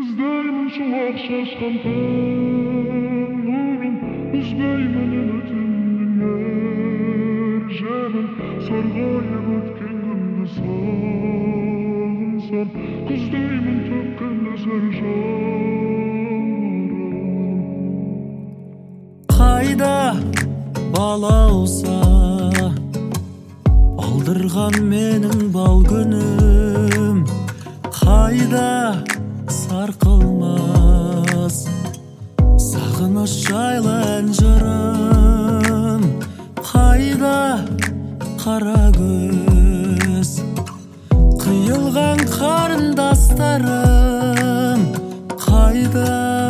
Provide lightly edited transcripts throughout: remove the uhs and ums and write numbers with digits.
Іздеймін шуақ шашқан таң нұрын, үзбеймін үмітімнің әр жебін. Сарғайып өткен күнді сағынсам, күздеймін төккен нөсер жаңбырын. Қайда балауса алдырған менің бал күнім, қайда сарқылмас сағыныш жайлы ән жырым, қайда қара көз қиылған қарындастарым, қайда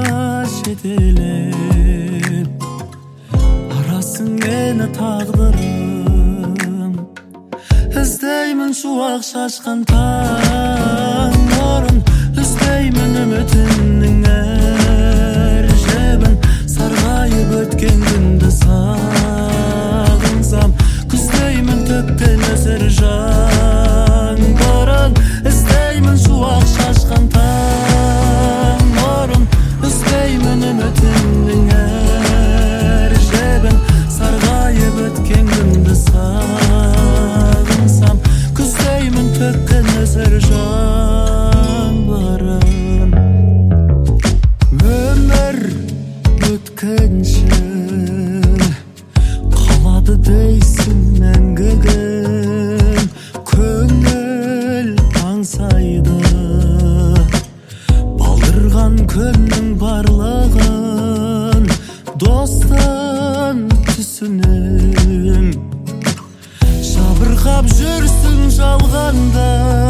жетелеп арасың мені тағдырым. Іздеймін шуақ шашқан таң нұрын, үзбеймін үмітімнің әр жебін. Сарғайып өткен күнді сағынсам, күздеймін төккен нөсер жаңбырын. Іздеймін шуақ шашқан таң нұрын, үзбеймін үмітімнің әр жебін. Сарғайып өткен күнді сағынсам, күздеймін төккен нөсер жаңбырын. Өмір өткенше қалады дейсің мәңгігім, көңіл аңсайды балдырған күннің барлығын. Достың түсінем жабырқап жүрсің жалғанда,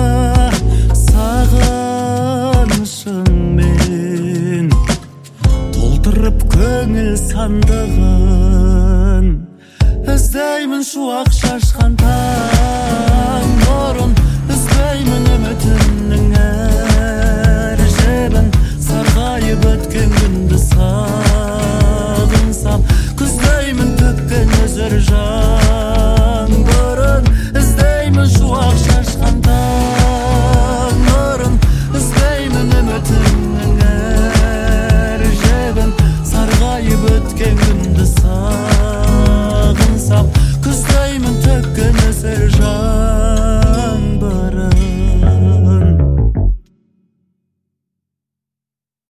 сағынышыңмен толтырып көңіл сандығын. Іздеймін шуақ шашқан таң